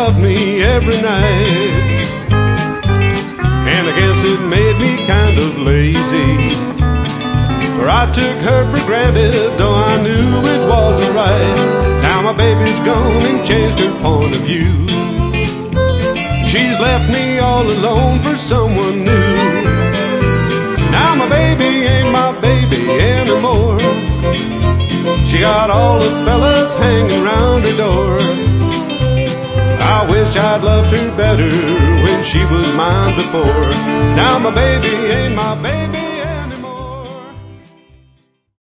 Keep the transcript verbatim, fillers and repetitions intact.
loved me every night. And I guess it made me kind of lazy, for I took her for granted, though I knew it wasn't right. Now my baby's gone and changed her point of view. She's left me all alone for someone new. Now my baby ain't my baby anymore. She got all the fellas hanging round her door. I wish I'd loved her better when she was mine before. Now my baby ain't my baby